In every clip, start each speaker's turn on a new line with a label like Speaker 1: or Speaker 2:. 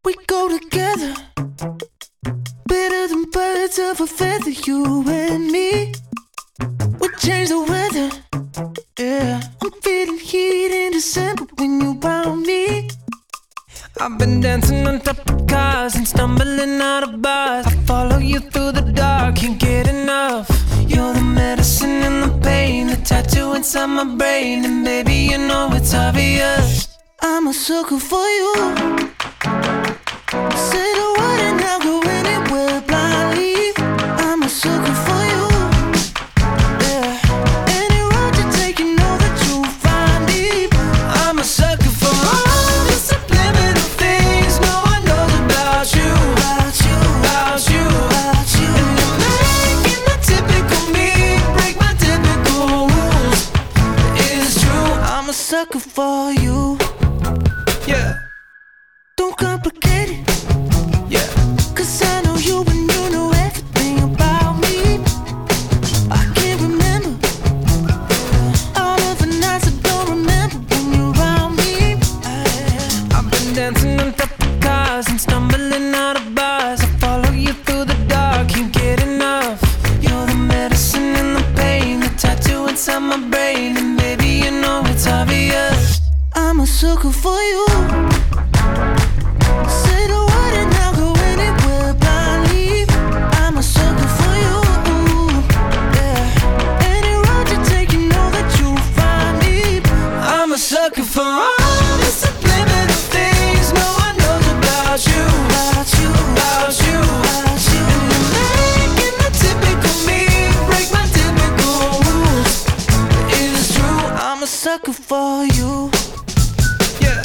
Speaker 1: We go together, better than birds of a feather, you and me. We change the weather, yeah. I'm feeling heat in December when you found me. I've been dancing on top of cars and stumbling out of bars. I follow you through the dark, can't get enough. You're the medicine and the pain, the tattoo inside my brain. And baby, you know it's obvious, I'm a sucker for you. Say the word and I'll go anywhere blindly. I'm a sucker for you, yeah. Any road you take, you know that you'll find me. I'm a sucker for all the subliminal things no one knows about you, about you, about you, about you. And you're making the typical me break my typical rules. It's true, I'm a sucker for you, yeah. Don't complicate it, yeah. Cause I know you and you know everything about me. I can't remember all of the nights I don't remember when you're around me. I've been dancing on top of cars and stumbling out of bars. I follow you through the dark, can't get enough. You're the medicine and the pain, the tattoo inside my brain. And baby, you know it's obvious, I'm a sucker for you. Say the word and I'll go anywhere blindly. I'm a sucker for you, yeah. Any road you take, you know that you'll find me. I'm a sucker for all the subliminal things no one knows about you, about you, about you, about you. And you're making the typical me break my typical rules. It is true, I'm a sucker for you, yeah.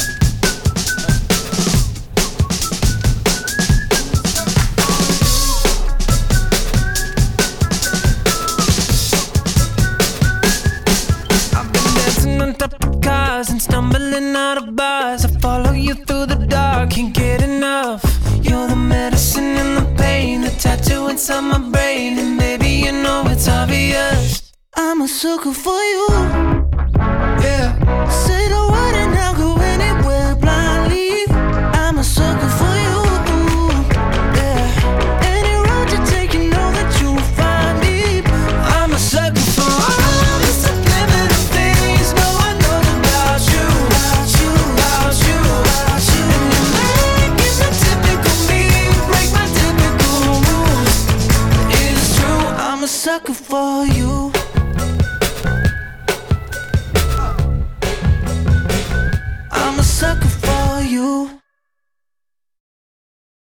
Speaker 1: On top of cars and stumbling out of bars. I follow you through the dark, can't get enough. You're the medicine and the pain, the tattoo inside my brain. And baby, you know it's obvious, I'm a sucker for you, yeah. Say the word and I'll go anywhere blindly. I'm a sucker for you, yeah. Any road you take, you know that you'll find me. I'm a sucker for all the subliminal things no one knows about you, about you, about you, about you. And you're making the typical me break my typical rules. It is true, I'm a sucker for you.